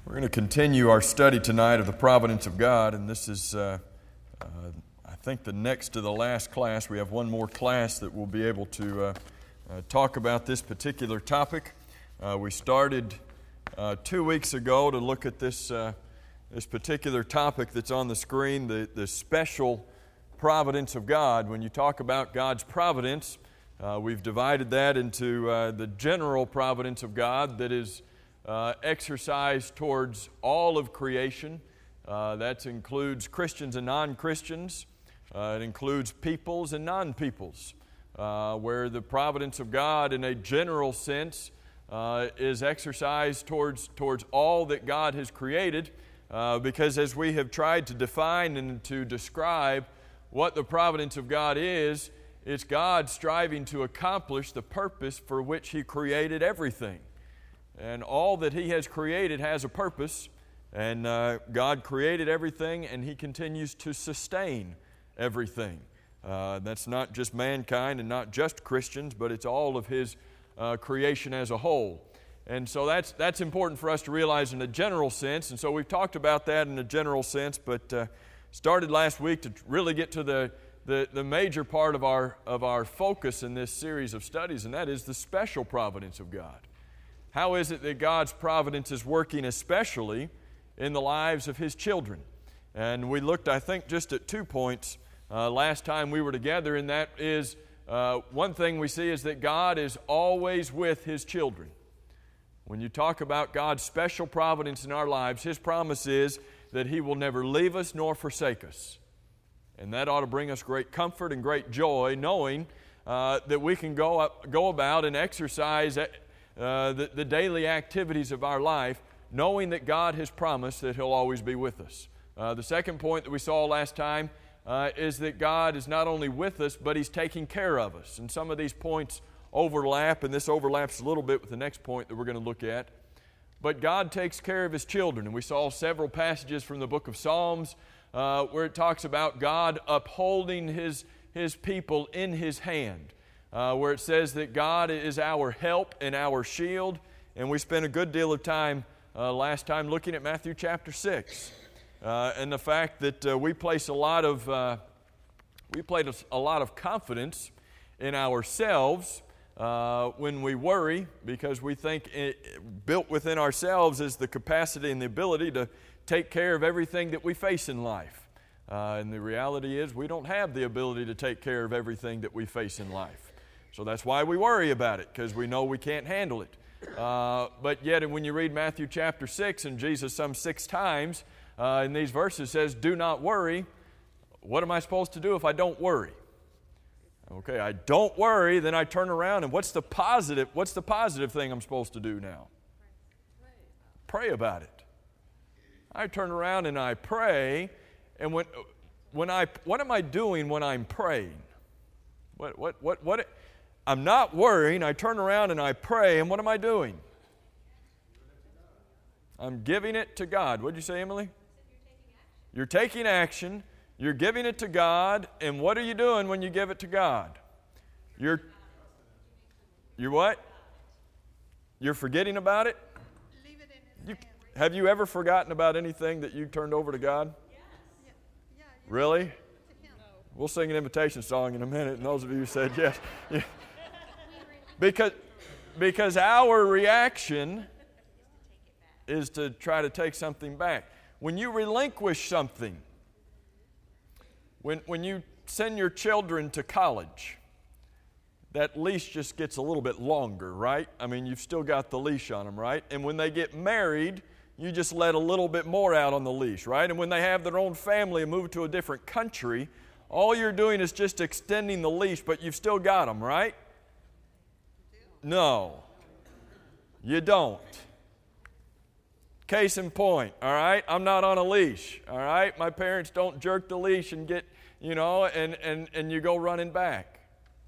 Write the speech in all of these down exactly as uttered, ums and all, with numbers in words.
We're going to continue our study tonight of the providence of God, and this is, uh, uh, I think, the next to the last class. We have one more class that we'll be able to uh, uh, talk about this particular topic. Uh, we started uh, two weeks ago to look at this uh, this particular topic that's on the screen, the, the special providence of God. When you talk about God's providence, uh, we've divided that into uh, the general providence of God that is Uh, exercise towards all of creation. Uh, that includes Christians and non-Christians. Uh, it includes peoples and non-peoples, uh, where the providence of God in a general sense uh, is exercised towards, towards all that God has created, uh, because as we have tried to define and to describe what the providence of God is, it's God striving to accomplish the purpose for which He created everything. And all that He has created has a purpose, and uh, God created everything, and He continues to sustain everything. Uh, that's not just mankind and not just Christians, but it's all of His uh, creation as a whole. And so that's that's important for us to realize in a general sense, and so we've talked about that in a general sense, but uh, started last week to really get to the, the, the major part of our, of our focus in this series of studies, and that is the special providence of God. How is it that God's providence is working especially in the lives of His children? And we looked, I think, just at two points uh, last time we were together, and that is uh, one thing we see is that God is always with His children. When you talk about God's special providence in our lives, His promise is that He will never leave us nor forsake us. And that ought to bring us great comfort and great joy, knowing uh, that we can go up, go about and exercise Uh, the, the daily activities of our life, knowing that God has promised that He'll always be with us. Uh, the second point that we saw last time uh, is that God is not only with us, but He's taking care of us. And some of these points overlap, and this overlaps a little bit with the next point that we're going to look at. But God takes care of His children, and we saw several passages from the book of Psalms uh, where it talks about God upholding His, His people in His hand. Uh, where it says that God is our help and our shield. And we spent a good deal of time uh, last time looking at Matthew chapter six. Uh, and the fact that uh, we place a lot of uh, we place a lot of confidence in ourselves uh, when we worry, because we think it, built within ourselves is the capacity and the ability to take care of everything that we face in life. Uh, and the reality is we don't have the ability to take care of everything that we face in life. So that's why we worry about it, because we know we can't handle it. Uh, but yet, when you read Matthew chapter six, and Jesus some six times uh, in these verses says, "Do not worry." What am I supposed to do if I don't worry? Okay, I don't worry, then I turn around, and what's the positive? What's the positive thing I'm supposed to do now? Pray about it. I turn around and I pray, and when when I what am I doing when I'm praying? What what what what? I'm not worrying. I turn around and I pray, and what am I doing? I'm giving it to God. What did you say, Emily? You're taking action. You're giving it to God, and what are you doing when you give it to God? You're, you're what? You're forgetting about it? Leave it in His You, hand. have you ever forgotten about anything that you turned over to God? Yes. Yeah. Yeah, yeah. Really? To Him. We'll sing an invitation song in a minute, and those of you who said yes. Yeah. Because, because our reaction is to try to take something back. When you relinquish something, when, when you send your children to college, that leash just gets a little bit longer, right? I mean, you've still got the leash on them, right? And when they get married, you just let a little bit more out on the leash, right? And when they have their own family and move to a different country, all you're doing is just extending the leash, but you've still got them, right? No, you don't. Case in point, all right? I'm not on a leash, all right? My parents don't jerk the leash and get, you know, and, and, and you go running back.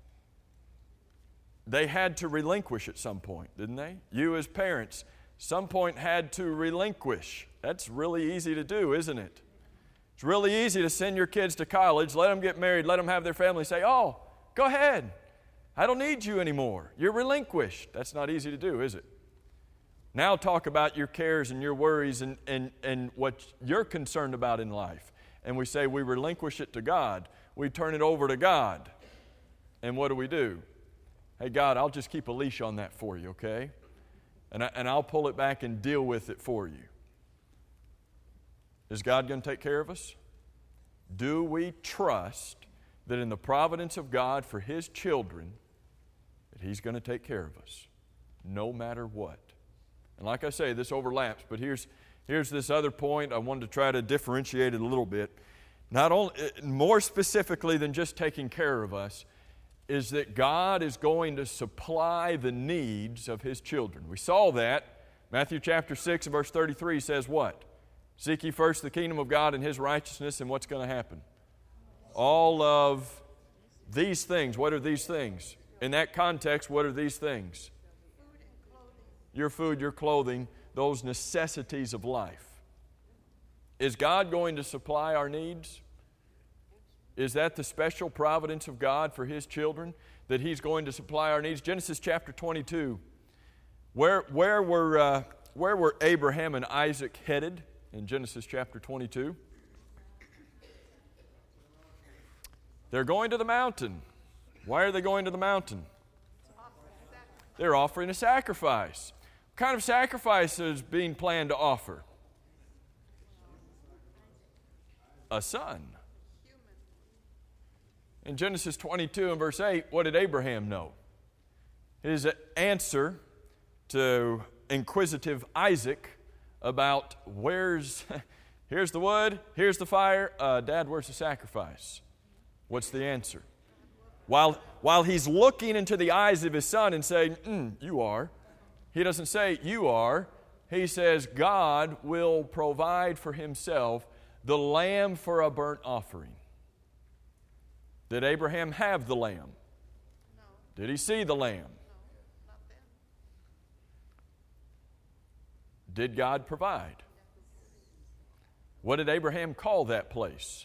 They had to relinquish at some point, didn't they? You as parents, some point had to relinquish. That's really easy to do, isn't it? It's really easy to send your kids to college, let them get married, let them have their family, say, "Oh, go ahead. I don't need you anymore. You're relinquished." That's not easy to do, is it? Now talk about your cares and your worries and, and, and what you're concerned about in life. And we say we relinquish it to God. We turn it over to God. And what do we do? Hey, God, I'll just keep a leash on that for you, okay? And, I, and I'll pull it back and deal with it for you. Is God going to take care of us? Do we trust that in the providence of God for His children, that He's going to take care of us, no matter what? And like I say, this overlaps, but here's, here's this other point. I wanted to try to differentiate it a little bit. Not only, more specifically than just taking care of us, is that God is going to supply the needs of His children. We saw that. Matthew chapter six and verse thirty-three says what? Seek ye first the kingdom of God and His righteousness, and what's going to happen? All of these things. What are these things? In that context, what are these things? Food and clothing. Your food, your clothing, those necessities of life. Is God going to supply our needs? Is that the special providence of God for His children, that He's going to supply our needs? Genesis chapter twenty-two. Where, where, were, uh, where were Abraham and Isaac headed in Genesis chapter twenty-two? They're going to the mountain. Why are they going to the mountain? They're offering a sacrifice. What kind of sacrifice is being planned to offer? A son. In Genesis twenty-two and verse eight, what did Abraham know? His answer to inquisitive Isaac about where's, here's the wood, here's the fire, uh, Dad, where's the sacrifice? What's the answer? While, while he's looking into the eyes of his son and saying, mm, you are, he doesn't say, you are. He says, God will provide for Himself the lamb for a burnt offering. Did Abraham have the lamb? No. Did he see the lamb? No, not then. Did God provide? What did Abraham call that place?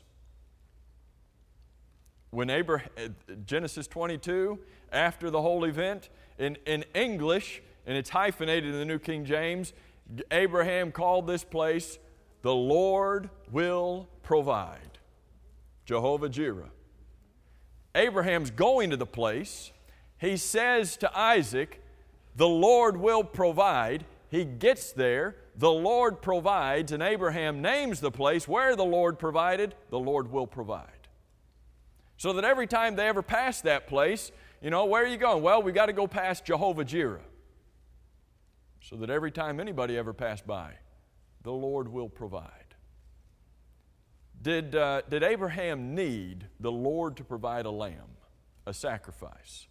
When Abraham, Genesis twenty-two, after the whole event, in, in English, and it's hyphenated in the New King James, Abraham called this place, the Lord will provide. Jehovah Jireh. Abraham's going to the place. He says to Isaac, the Lord will provide. He gets there. The Lord provides, and Abraham names the place where the Lord provided, the Lord will provide. So that every time they ever pass that place, you know, where are you going? Well, we got to go past Jehovah Jireh. So that every time anybody ever passed by, the Lord will provide. Did, uh, did Abraham need the Lord to provide a lamb, a sacrifice?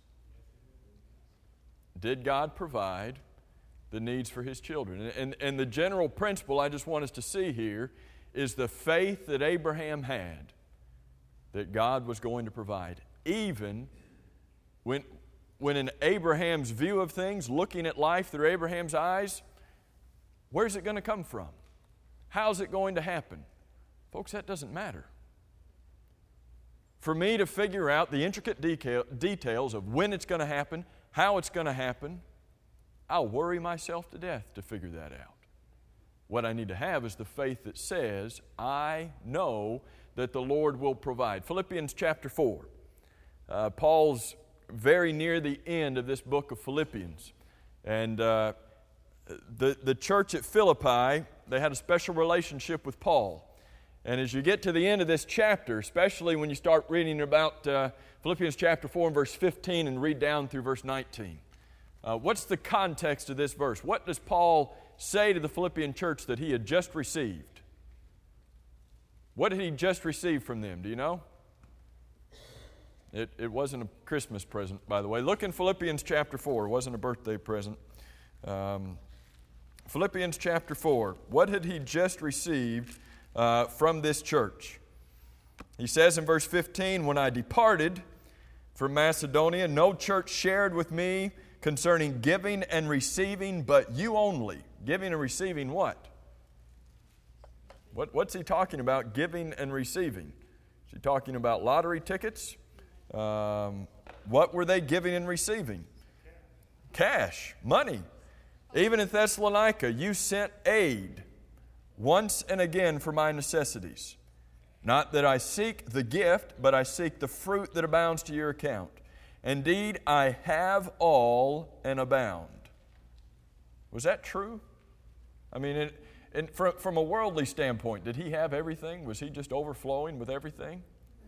Did God provide the needs for His children? And, and, and the general principle I just want us to see here is the faith that Abraham had that God was going to provide. Even when, when in Abraham's view of things, looking at life through Abraham's eyes, where's it going to come from? How's it going to happen? Folks, that doesn't matter. For me to figure out the intricate detail, details of when it's going to happen, how it's going to happen, I'll worry myself to death to figure that out. What I need to have is the faith that says, I know that the Lord will provide. Philippians chapter four. Uh, Paul's very near the end of this book of Philippians. And uh, the, the church at Philippi, they had a special relationship with Paul. And as you get to the end of this chapter, especially when you start reading about uh, Philippians chapter four and verse fifteen and read down through verse nineteen, uh, what's the context of this verse? What does Paul say to the Philippian church that he had just received? What did he just receive from them? Do you know? It, it wasn't a Christmas present, by the way. Look in Philippians chapter four. It wasn't a birthday present. Um, Philippians chapter four. What had he just received Uh, from this church? He says in verse fifteen, when I departed from Macedonia, no church shared with me concerning giving and receiving, but you only. Giving and receiving what? What what's he talking about, giving and receiving? Is he talking about lottery tickets? Um, what were they giving and receiving? Cash, money. Even in Thessalonica, you sent aid once and again for my necessities. Not that I seek the gift, but I seek the fruit that abounds to your account. Indeed, I have all and abound. Was that true? I mean, it, it, from, from a worldly standpoint, did he have everything? Was he just overflowing with everything?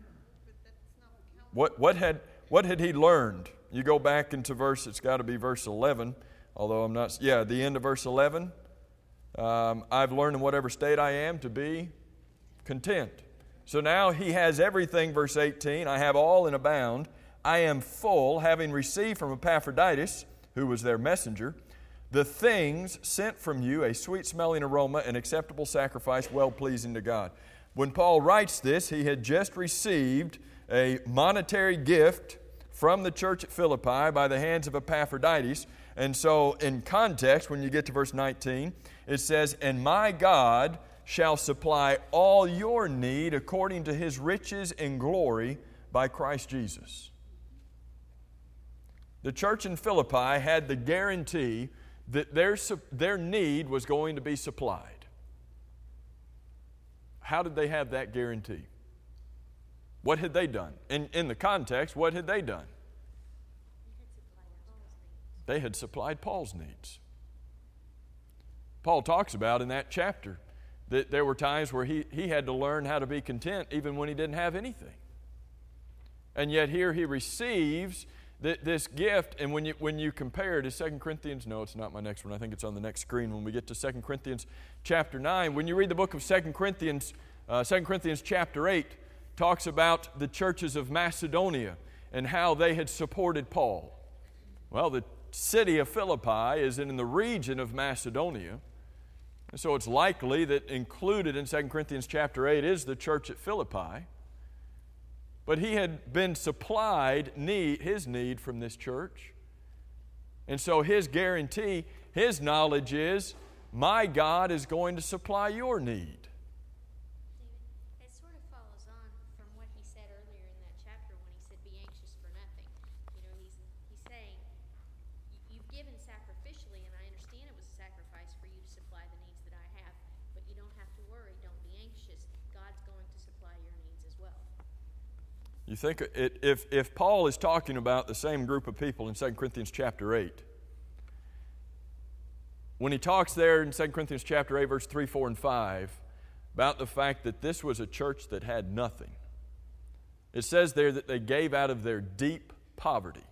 What, what, had, what had he learned? You go back into verse, it's got to be verse eleven, although I'm not, yeah, the end of verse eleven. Um, I've learned in whatever state I am to be content. So now he has everything, verse eighteen, I have all and abound. I am full, having received from Epaphroditus, who was their messenger, the things sent from you, a sweet-smelling aroma, an acceptable sacrifice, well-pleasing to God. When Paul writes this, he had just received a monetary gift from the church at Philippi by the hands of Epaphroditus. And so in context, when you get to verse nineteen, it says, and my God shall supply all your need according to His riches in glory by Christ Jesus. The church in Philippi had the guarantee that their, their need was going to be supplied. How did they have that guarantee? What had they done? In, in the context, what had they done? They had supplied Paul's needs. Paul talks about in that chapter that there were times where he, he had to learn how to be content even when he didn't have anything. And yet here he receives th- this gift, and when you, when you compare it to Second Corinthians, no, it's not my next one, I think it's on the next screen when we get to Second Corinthians chapter nine. When you read the book of Second Corinthians, uh, Second Corinthians chapter eight, talks about the churches of Macedonia and how they had supported Paul. Well, the city of Philippi is in the region of Macedonia. And so it's likely that included in Second Corinthians chapter eight is the church at Philippi. But he had been supplied need, his need from this church. And so his guarantee, his knowledge is, my God is going to supply your need. It sort of follows on from what he said earlier in that chapter when he said, be anxious for nothing. You know, he's, he's saying, you've given sacrificially, and I understand it was a sacrifice for you to supply the needs that I have, but you don't have to worry, don't be anxious. God's going to supply your needs as well. You think it, if, if Paul is talking about the same group of people in Second Corinthians chapter eight, when he talks there in Second Corinthians chapter eight, verse three, four, and five, about the fact that this was a church that had nothing, it says there that they gave out of their deep poverty.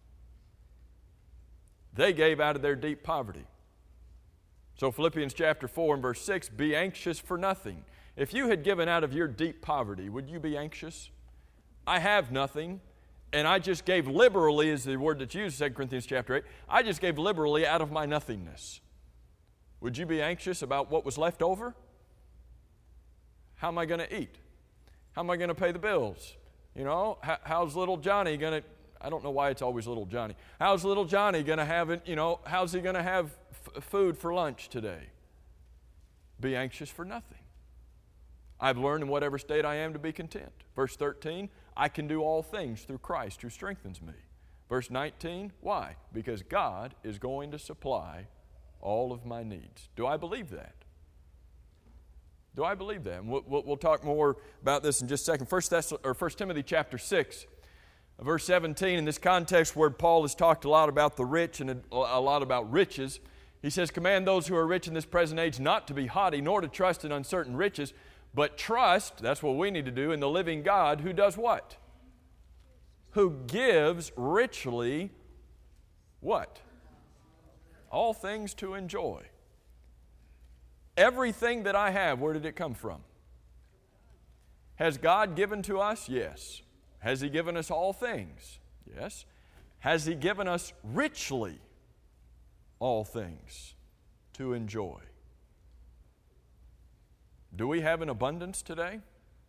They gave out of their deep poverty. So Philippians chapter four and verse six, be anxious for nothing. If you had given out of your deep poverty, would you be anxious? I have nothing, and I just gave liberally, is the word that's used in Second Corinthians chapter eight. I just gave liberally out of my nothingness. Would you be anxious about what was left over? How am I going to eat? How am I going to pay the bills? You know, how, how's little Johnny going to, I don't know why it's always little Johnny. How's little Johnny going to have it, you know, how's he going to have f- food for lunch today? Be anxious for nothing. I've learned in whatever state I am to be content. Verse thirteen, I can do all things through Christ who strengthens me. Verse nineteen, why? Because God is going to supply all of my needs. Do I believe that? Do I believe that? And we'll, we'll talk more about this in just a second. First, Thess- or First Timothy chapter six, verse seventeen, in this context where Paul has talked a lot about the rich and a, a lot about riches, he says, command those who are rich in this present age not to be haughty, nor to trust in uncertain riches, but trust, that's what we need to do, in the living God who does what? Who gives richly what? All things to enjoy. Everything that I have, where did it come from? Has God given to us? Yes. Has He given us all things? Yes. Has He given us richly all things to enjoy? Do we have an abundance today?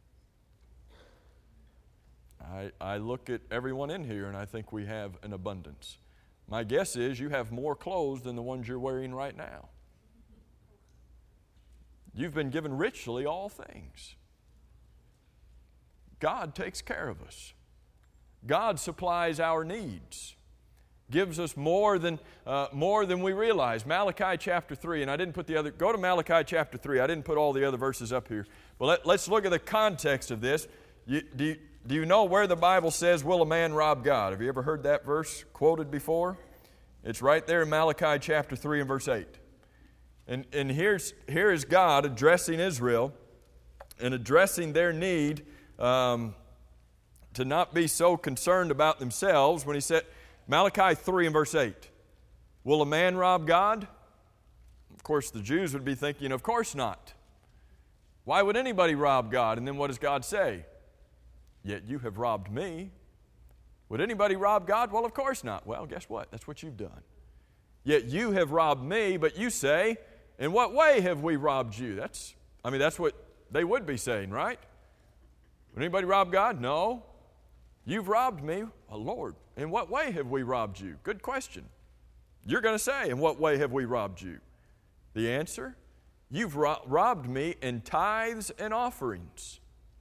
I, I look at everyone in here and I think we have an abundance. My guess is you have more clothes than the ones you're wearing right now. You've been given richly all things. God takes care of us. God supplies our needs. gives us more than, uh, more than we realize. Malachi chapter three, and I didn't put the other, go to Malachi chapter three. I didn't put all the other verses up here. But let, let's look at the context of this. You, do, you, do you know where the Bible says, will a man rob God? Have you ever heard that verse quoted before? It's right there in Malachi chapter three and verse eight. And, and here's, here is God addressing Israel and addressing their need um, to not be so concerned about themselves when he said, Malachi three and verse eight, will a man rob God? Of course, the Jews would be thinking, of course not. Why would anybody rob God? And then what does God say? Yet you have robbed me. Would anybody rob God? Well, of course not. Well, guess what? That's what you've done. Yet you have robbed me, but you say, in what way have we robbed you? That's, I mean, that's what they would be saying, right? Would anybody rob God? No. You've robbed me. Oh, Lord, in what way have we robbed you? Good question. You're going to say, in what way have we robbed you? The answer, you've ro- robbed me in tithes and offerings.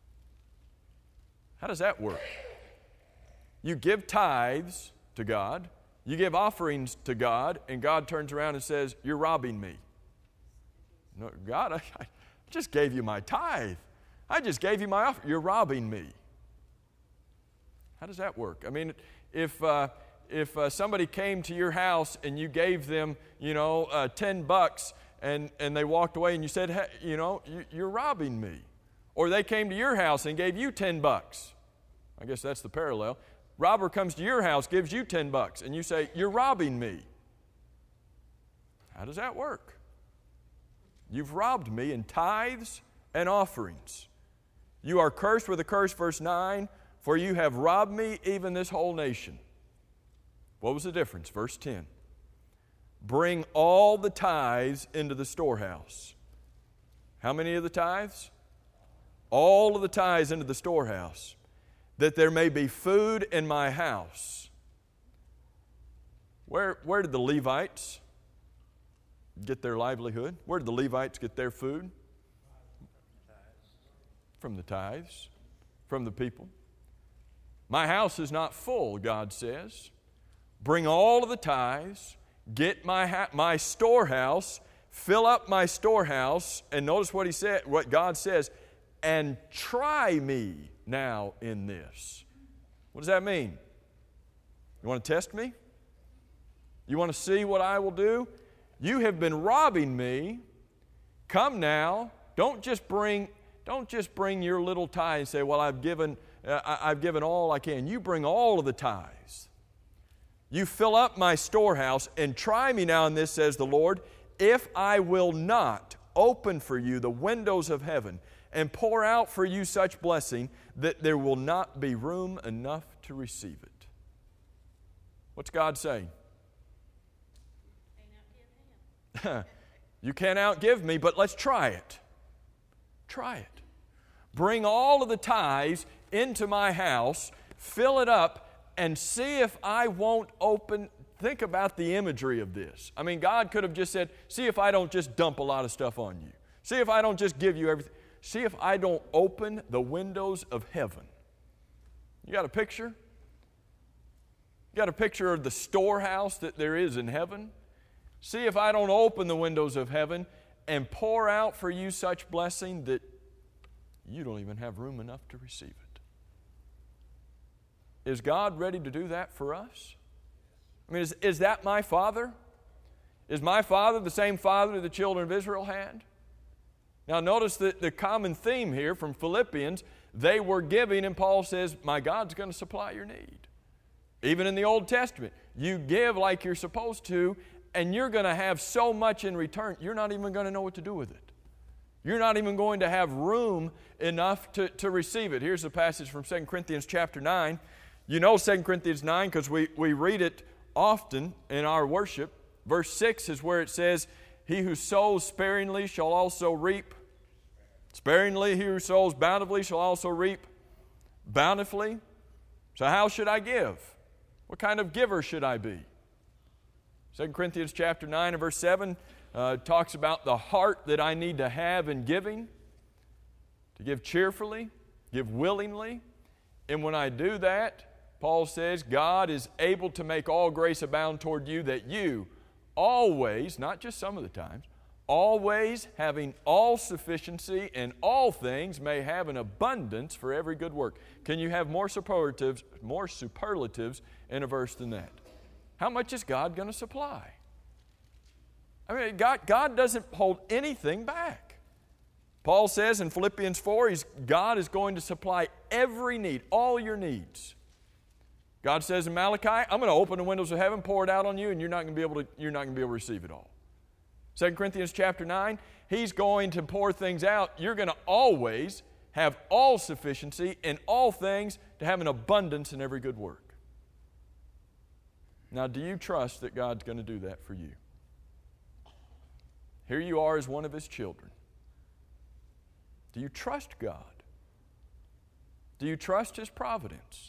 How does that work? You give tithes to God, you give offerings to God, and God turns around and says, you're robbing me. No, God, I, I just gave you my tithe. I just gave you my offering. You're robbing me. How does that work? I mean, if uh, if uh, somebody came to your house and you gave them, you know, uh, ten bucks, and, and they walked away and you said, hey, you know, you, you're robbing me. Or they came to your house and gave you ten bucks. I guess that's the parallel. Robber comes to your house, gives you ten bucks, and you say, you're robbing me. How does that work? You've robbed me in tithes and offerings. You are cursed with a curse, verse nine, for you have robbed me, even this whole nation. What was the difference? Verse ten. Bring all the tithes into the storehouse. How many of the tithes? All of the tithes into the storehouse, that there may be food in my house. Where, where did the Levites get their livelihood? Where did the Levites get their food? From the tithes, from the people. My house is not full, God says. Bring all of the tithes, get my ha- my storehouse, fill up my storehouse, and notice what he said, what God says, and try me now in this. What does that mean? You want to test me? You want to see what I will do? You have been robbing me. Come now. Don't just bring, don't just bring your little tithe and say, well, I've given, uh, I, I've given all I can. You bring all of the tithes. You fill up my storehouse and try me now in this, says the Lord, if I will not open for you the windows of heaven and pour out for you such blessing that there will not be room enough to receive it. What's God saying? You can't outgive me, but let's try it. Try it. Bring all of the tithes into my house, fill it up, and see if I won't open. Think about the imagery of this. I mean, God could have just said, see if I don't just dump a lot of stuff on you. See if I don't just give you everything. See if I don't open the windows of heaven. You got a picture? You got a picture of the storehouse that there is in heaven? See if I don't open the windows of heaven and pour out for you such blessing that you don't even have room enough to receive it. Is God ready to do that for us? I mean, is, is that my Father? Is my Father the same Father the children of Israel had? Now notice that the common theme here from Philippians, they were giving, and Paul says, my God's going to supply your need. Even in the Old Testament, you give like you're supposed to, and you're going to have so much in return, you're not even going to know what to do with it. You're not even going to have room enough to, to receive it. Here's a passage from Second Corinthians chapter nine. You know Second Corinthians nine because we, we read it often in our worship. Verse six is where it says, he who sows sparingly shall also reap. Sparingly, he who sows bountifully shall also reap bountifully. So how should I give? What kind of giver should I be? Second Corinthians chapter nine and verse seven uh, talks about the heart that I need to have in giving. To give cheerfully, give willingly. And when I do that, Paul says, God is able to make all grace abound toward you, that you always, not just some of the times, always having all sufficiency in all things may have an abundance for every good work. Can you have more superlatives, more superlatives in a verse than that? How much is God going to supply? I mean, God, God doesn't hold anything back. Paul says in Philippians four, he's, God is going to supply every need, all your needs. God says in Malachi, I'm going to open the windows of heaven, pour it out on you, and you're not going to be able to, you're not going to be able to receive it all. Second Corinthians chapter nine, He's going to pour things out. You're going to always have all sufficiency in all things to have an abundance in every good work. Now, do you trust that God's going to do that for you? Here you are as one of His children. Do you trust God? Do you trust His providence?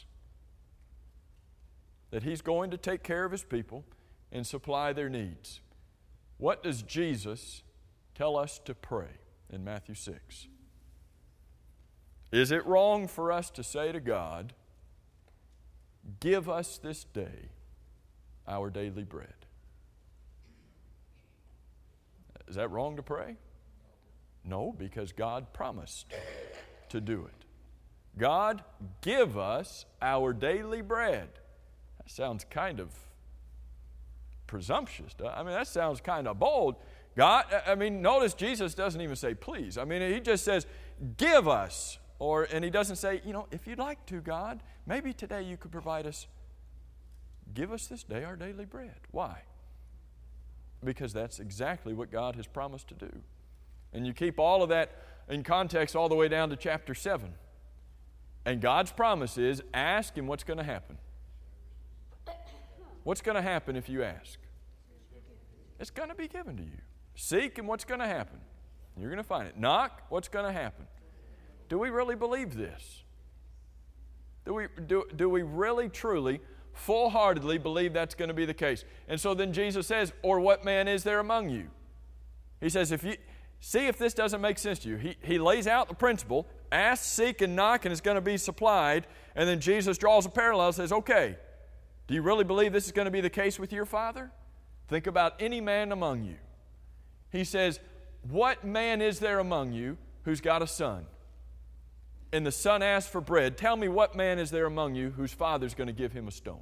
That He's going to take care of His people and supply their needs. What does Jesus tell us to pray in Matthew six? Is it wrong for us to say to God, give us this day our daily bread? Is that wrong to pray? No, because God promised to do it. God, give us our daily bread. That sounds kind of presumptuous. I mean, that sounds kind of bold. God, I mean, notice Jesus doesn't even say please. I mean, He just says, give us. Or, and He doesn't say, you know, if you'd like to, God, maybe today you could provide us, give us this day our daily bread. Why? Because that's exactly what God has promised to do. And you keep all of that in context all the way down to chapter seven. And God's promise is, ask and what's going to happen? What's going to happen if you ask? It's going to be given to you. Seek and what's going to happen? You're going to find it. Knock, what's going to happen? Do we really believe this? Do we, do, do we really, truly, full-heartedly believe that's going to be the case? And so then Jesus says, or what man is there among you? He says, if you see if this doesn't make sense to you. He, he lays out the principle, ask, seek, and knock, and it's going to be supplied. And then Jesus draws a parallel and says, okay, do you really believe this is going to be the case with your Father? Think about any man among you. He says, what man is there among you who's got a son? And the son asks for bread. Tell me, what man is there among you whose father's going to give him a stone?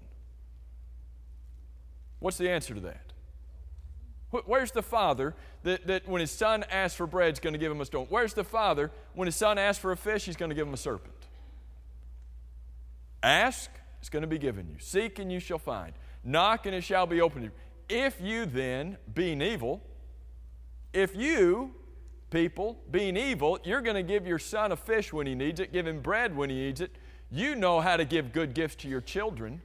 What's the answer to that? Where's the father that, that when his son asks for bread is going to give him a stone? Where's the father when his son asks for a fish, he's going to give him a serpent? Ask, it's going to be given you. Seek, and you shall find. Knock, and it shall be opened to you. If you then, being evil, if you, people, being evil, you're going to give your son a fish when he needs it, give him bread when he needs it. You know how to give good gifts to your children.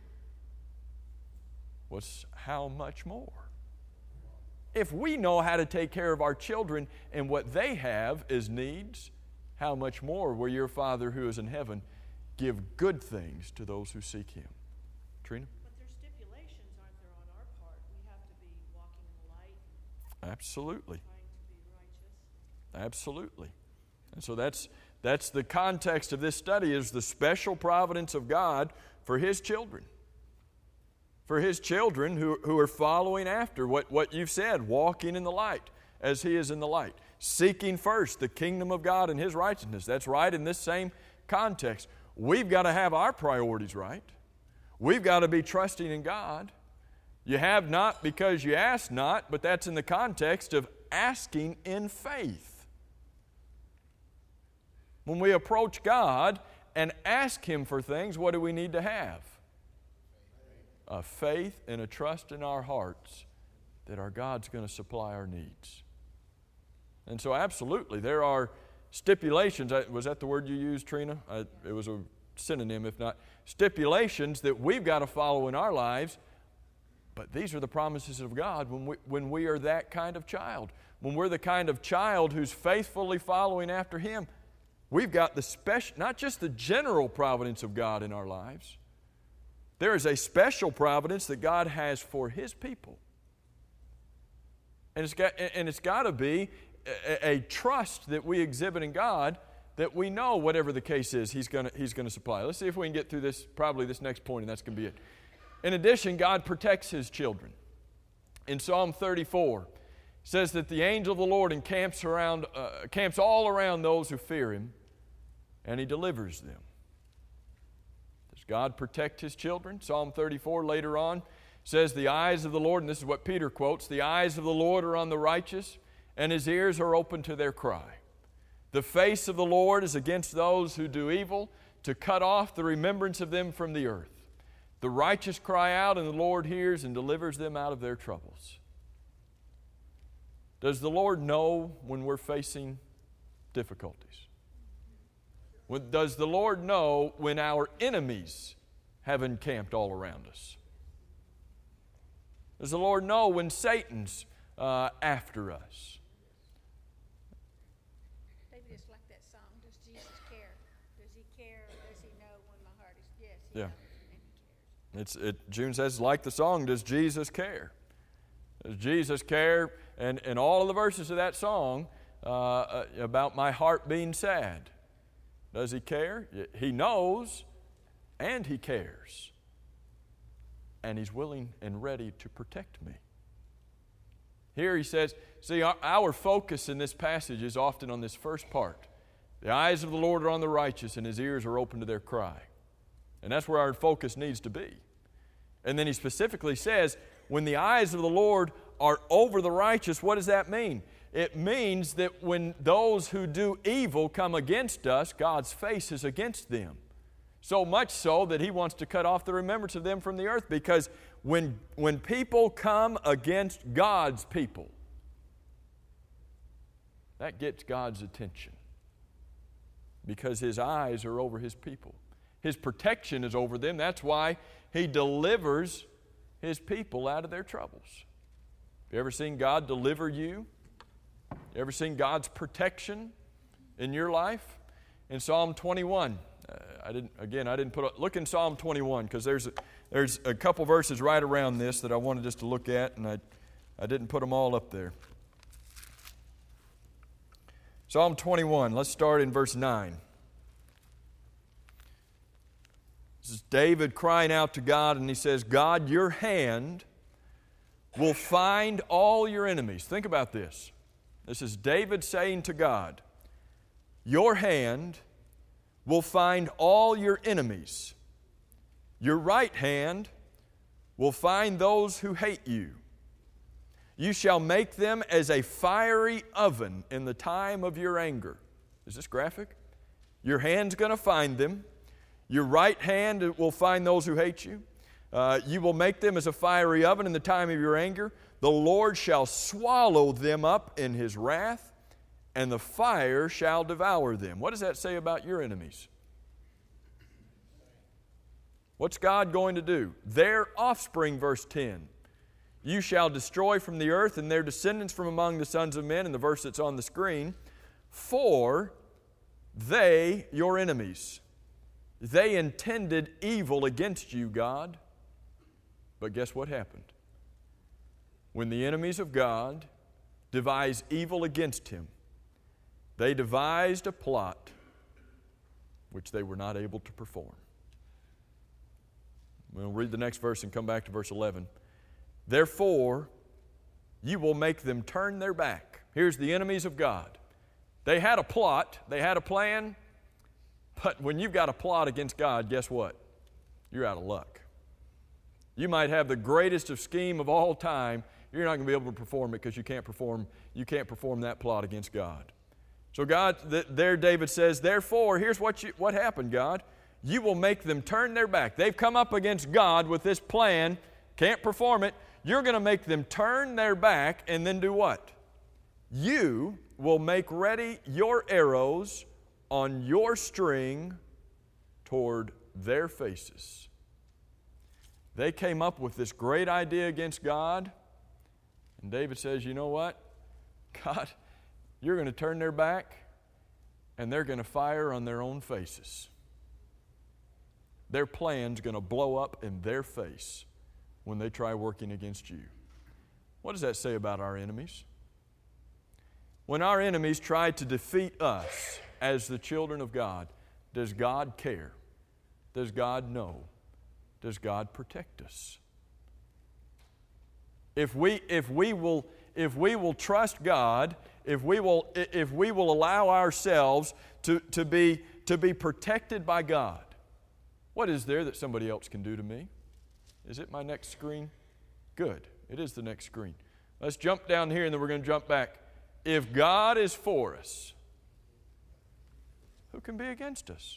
What's how much more? If we know how to take care of our children and what they have is needs, how much more will your Father who is in heaven give good things to those who seek Him? Trina? But there's stipulations, aren't there, on our part? We have to be walking in the light. Absolutely. Trying to be righteous. Absolutely. And so that's that's the context of this study, is the special providence of God for His children. For His children who, who are following after what, what you've said, walking in the light as He is in the light. Seeking first the kingdom of God and His righteousness. That's right in this same context. We've got to have our priorities right. We've got to be trusting in God. You have not because you ask not, but that's in the context of asking in faith. When we approach God and ask Him for things, what do we need to have? A faith and a trust in our hearts that our God's going to supply our needs. And so absolutely, there are stipulations. Was that the word you used, Trina? I, it was a synonym, if not. Stipulations that we've got to follow in our lives. But these are the promises of God when we, when we are that kind of child. When we're the kind of child who's faithfully following after Him, we've got the special, not just the general providence of God in our lives. There is a special providence that God has for His people. And it's got, and it's got to be a, a trust that we exhibit in God that we know whatever the case is, He's going to He's going to supply. Let's see if we can get through this, probably this next point, and that's going to be it. In addition, God protects His children. In Psalm thirty-four, it says that the angel of the Lord encamps around, uh, camps all around those who fear Him, and He delivers them. Does God protect His children? Psalm thirty-four later on says, the eyes of the Lord, and this is what Peter quotes, the eyes of the Lord are on the righteous, and His ears are open to their cry. The face of the Lord is against those who do evil, to cut off the remembrance of them from the earth. The righteous cry out, and the Lord hears and delivers them out of their troubles. Does the Lord know when we're facing difficulties? Does the Lord know when our enemies have encamped all around us? Does the Lord know when Satan's uh, after us? David, it's like that song, does Jesus care? Does He care, or does He know when my heart is, yes, He Yeah. knows, and He cares. It's, it, June says, like the song, does Jesus care? Does Jesus care? And, and all of the verses of that song uh, about my heart being sad. Does He care? He knows, and He cares. And He's willing and ready to protect me. Here He says, see, our, our focus in this passage is often on this first part. The eyes of the Lord are on the righteous, and His ears are open to their cry. And that's where our focus needs to be. And then He specifically says, when the eyes of the Lord are over the righteous, what does that mean? It means that when those who do evil come against us, God's face is against them. So much so that He wants to cut off the remembrance of them from the earth, because when, when people come against God's people, that gets God's attention, because His eyes are over His people. His protection is over them. That's why He delivers His people out of their troubles. Have you ever seen God deliver you? You ever seen God's protection in your life? In Psalm twenty-one, uh, I didn't. Again, I didn't put. A, look in Psalm twenty-one, because there's a, there's a couple verses right around this that I wanted us to look at, and I I didn't put them all up there. Psalm twenty-one. Let's start in verse nine. This is David crying out to God, and he says, God, your hand will find all your enemies. Think about this. This is David saying to God, your hand will find all your enemies. Your right hand will find those who hate you. You shall make them as a fiery oven in the time of your anger. Is this graphic? Your hand's going to find them. Your right hand will find those who hate you. Uh, you will make them as a fiery oven in the time of your anger. The Lord shall swallow them up in His wrath, and the fire shall devour them. What does that say about your enemies? What's God going to do? Their offspring, verse ten. You shall destroy from the earth, and their descendants from among the sons of men, in the verse that's on the screen. For they, your enemies, they intended evil against you, God. But guess what happened? When the enemies of God devised evil against Him, they devised a plot which they were not able to perform. We'll read the next verse and come back to verse eleven. Therefore, you will make them turn their back. Here's the enemies of God. They had a plot, they had a plan, but when you've got a plot against God, guess what? You're out of luck. You might have the greatest of scheme of all time. You're not going to be able to perform it because you can't perform, you can't perform that plot against God. So God, th- there David says, therefore, here's what, you, what happened, God. You will make them turn their back. They've come up against God with this plan, can't perform it. You're going to make them turn their back and then do what? You will make ready your arrows on your string toward their faces. They came up with this great idea against God, and David says, you know what? God, you're going to turn their back, and they're going to fire on their own faces. Their plan's going to blow up in their face when they try working against you. What does that say about our enemies? When our enemies try to defeat us, as the children of God, does God care? Does God know? Does God protect us? If we, if we will, if we will trust God, if we will, if we will allow ourselves to, to be, to be protected by God, what is there that somebody else can do to me? Is it my next screen? Good. It is the next screen. Let's jump down here and then we're going to jump back. If God is for us, who can be against us?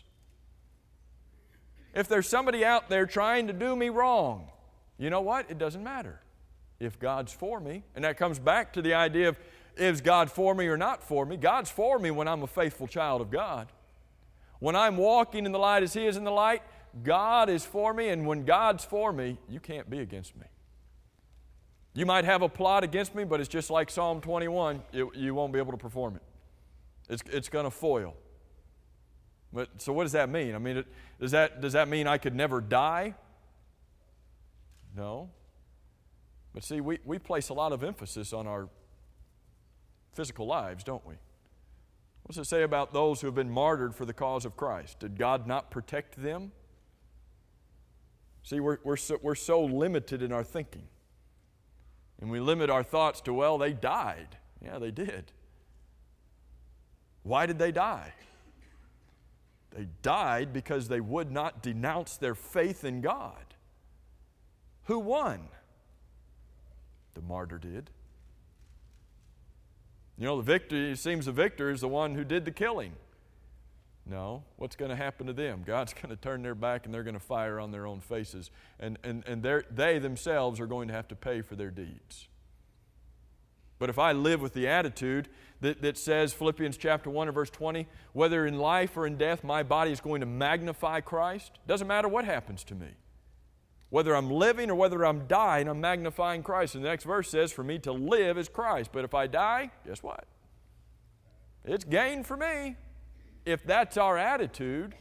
If there's somebody out there trying to do me wrong, you know what? It doesn't matter. If God's for me, and that comes back to the idea of, is God for me or not for me? God's for me when I'm a faithful child of God. When I'm walking in the light as He is in the light, God is for me, and when God's for me, you can't be against me. You might have a plot against me, but it's just like Psalm twenty-one. It, you won't be able to perform it. It's, it's going to foil. But, so what does that mean? I mean, it, does that, does that mean I could never die? No. But see, we, we place a lot of emphasis on our physical lives, don't we? What's it say about those who have been martyred for the cause of Christ? Did God not protect them? See, we're, we're, so, we're so limited in our thinking. And we limit our thoughts to, well, they died. Yeah, they did. Why did they die? They died because they would not denounce their faith in God. Who won? The martyr did. You know, the victor, it seems the victor is the one who did the killing. No, what's going to happen to them? God's going to turn their back and they're going to fire on their own faces. And, and, and they themselves are going to have to pay for their deeds. But if I live with the attitude that, that says, Philippians chapter one and verse twenty, whether in life or in death, my body is going to magnify Christ, doesn't matter what happens to me. Whether I'm living or whether I'm dying, I'm magnifying Christ. And the next verse says, for me to live is Christ. But if I die, guess what? It's gain for me. If that's our attitude,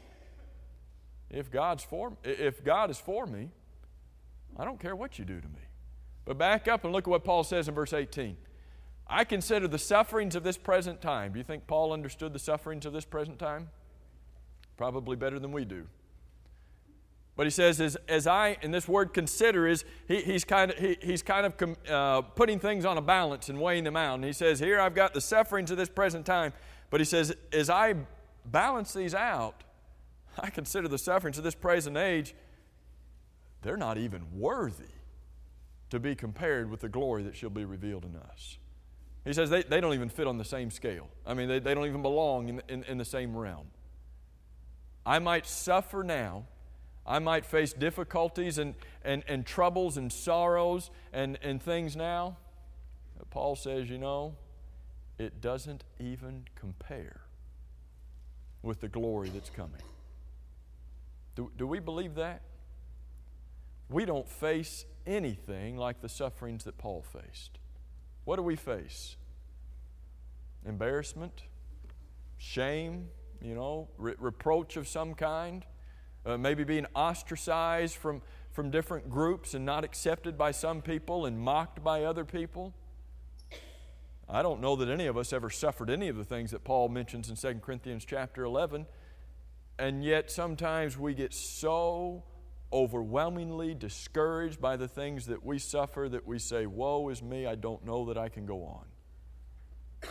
if God's for, if God is for me, I don't care what you do to me. But back up and look at what Paul says in verse eighteen. I consider the sufferings of this present time. Do you think Paul understood the sufferings of this present time? Probably better than we do. But he says, as, as I, and this word consider is, he, he's kind of, he, he's kind of uh, putting things on a balance and weighing them out. And he says, here I've got the sufferings of this present time. But he says, as I balance these out, I consider the sufferings of this present age, they're not even worthy to be compared with the glory that shall be revealed in us. He says they, they don't even fit on the same scale. I mean, they, they don't even belong in, in, in the same realm. I might suffer now. I might face difficulties and, and, and troubles and sorrows and, and things now. But Paul says, you know, it doesn't even compare with the glory that's coming. Do, do we believe that? We don't face anything like the sufferings that Paul faced. What do we face? Embarrassment, shame, you know, re- reproach of some kind, uh, maybe being ostracized from, from different groups and not accepted by some people and mocked by other people. I don't know that any of us ever suffered any of the things that Paul mentions in Second Corinthians chapter eleven, and yet sometimes we get so overwhelmingly discouraged by the things that we suffer that we say, woe is me, I don't know that I can go on.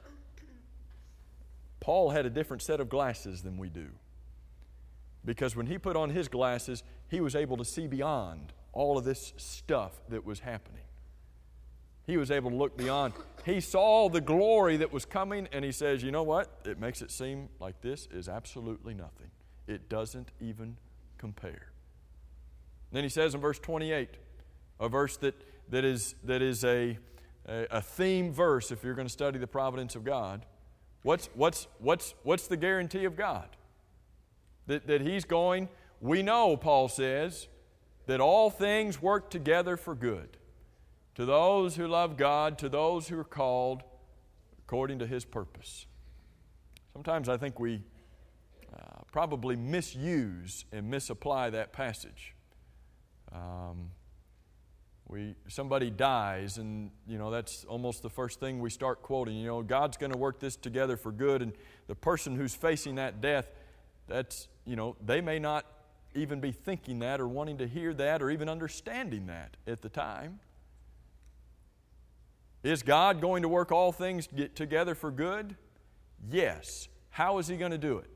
Paul had a different set of glasses than we do, because when he put on his glasses, he was able to see beyond all of this stuff that was happening. He was able to look beyond. He saw the glory that was coming, and he says, you know what? It makes it seem like this is absolutely nothing. It doesn't even compare. Then he says in verse twenty-eight, a verse that, that is, that is a, a, a theme verse if you're going to study the providence of God. What's, what's, what's, what's the guarantee of God? That, that He's going, we know, Paul says, that all things work together for good to those who love God, to those who are called according to His purpose. Sometimes I think we uh, probably misuse and misapply that passage. Um, We, somebody dies, and you know that's almost the first thing we start quoting. You know, God's going to work this together for good, and the person who's facing that death, that's, you know, they may not even be thinking that or wanting to hear that or even understanding that at the time. Is God going to work all things together for good? Yes. How is He going to do it?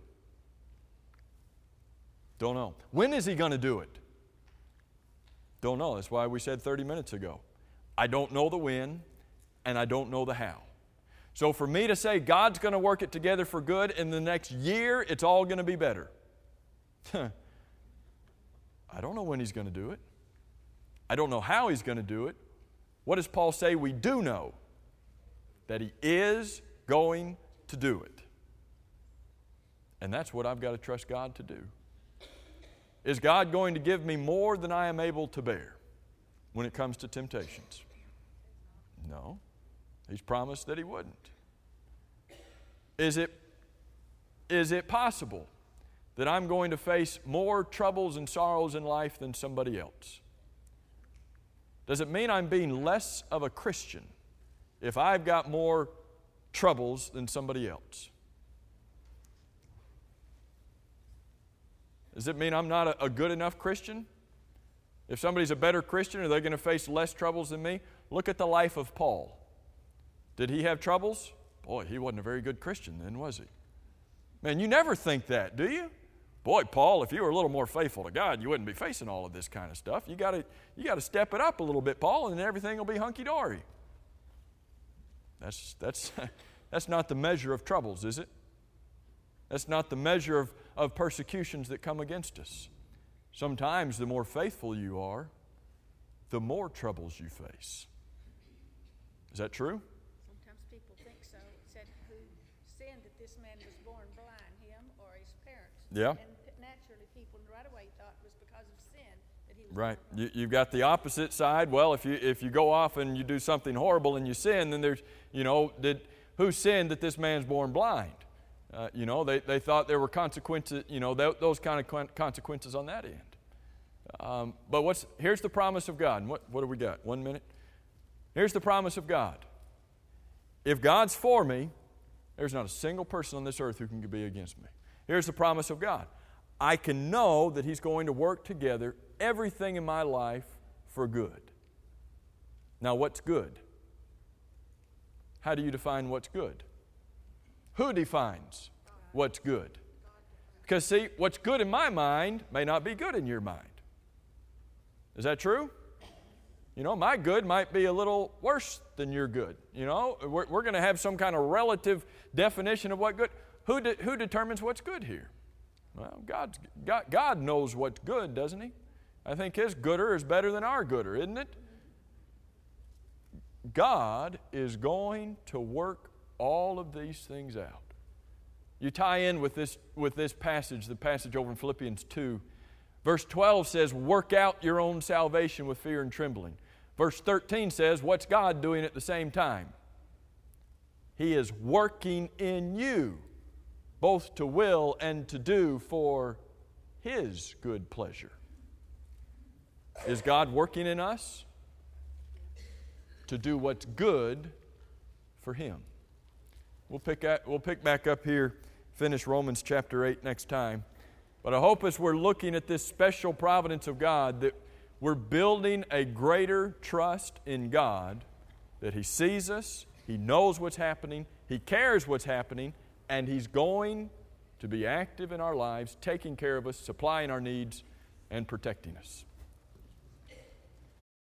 Don't know. When is He going to do it? Don't know. That's why we said thirty minutes ago. I don't know the when, and I don't know the how. So for me to say God's going to work it together for good, in the next year it's all going to be better. I don't know when He's going to do it. I don't know how He's going to do it. What does Paul say we do know? That He is going to do it. And that's what I've got to trust God to do. Is God going to give me more than I am able to bear when it comes to temptations? No. He's promised that He wouldn't. Is it, is it possible that I'm going to face more troubles and sorrows in life than somebody else? Does it mean I'm being less of a Christian if I've got more troubles than somebody else? Does it mean I'm not a, a good enough Christian? If somebody's a better Christian, are they going to face less troubles than me? Look at the life of Paul. Did he have troubles? Boy, he wasn't a very good Christian then, was he? Man, you never think that, do you? Boy, Paul, if you were a little more faithful to God, you wouldn't be facing all of this kind of stuff. You got to you got to step it up a little bit, Paul, and everything will be hunky-dory. That's that's that's not the measure of troubles, is it? That's not the measure of, of persecutions that come against us. Sometimes the more faithful you are, the more troubles you face. Is that true? Sometimes people think so. It said, who sinned that this man was born blind, him or his parents? Yeah. And p- naturally people right away thought it was because of sin that he was Right. born blind. You, you've got the opposite side. Well, if you if you go off and you do something horrible and you sin, then there's, you know, did who sinned that this man's born blind? Uh, you know, they, they thought there were consequences, you know, th- those kind of con- consequences on that end. Um, but what's here's the promise of God. And what, what do we got? One minute? Here's the promise of God. If God's for me, there's not a single person on this earth who can be against me. Here's the promise of God. I can know that He's going to work together everything in my life for good. Now, what's good? How do you define what's good? Who defines what's good? Because, see, what's good in my mind may not be good in your mind. Is that true? You know, my good might be a little worse than your good. You know, we're, we're going to have some kind of relative definition of what good. Who, de- who determines what's good here? Well, God's, God, God knows what's good, doesn't He? I think His gooder is better than our gooder, isn't it? God is going to work all of these things out. You tie in with this, with this passage, the passage over in Philippians two. Verse twelve says, work out your own salvation with fear and trembling. Verse thirteen says, what's God doing at the same time? He is working in you, both to will and to do for His good pleasure. Is God working in us to do what's good for Him? We'll pick, at, we'll pick back up here, finish Romans chapter eight next time. But I hope as we're looking at this special providence of God that we're building a greater trust in God, that He sees us, He knows what's happening, He cares what's happening, and He's going to be active in our lives, taking care of us, supplying our needs, and protecting us.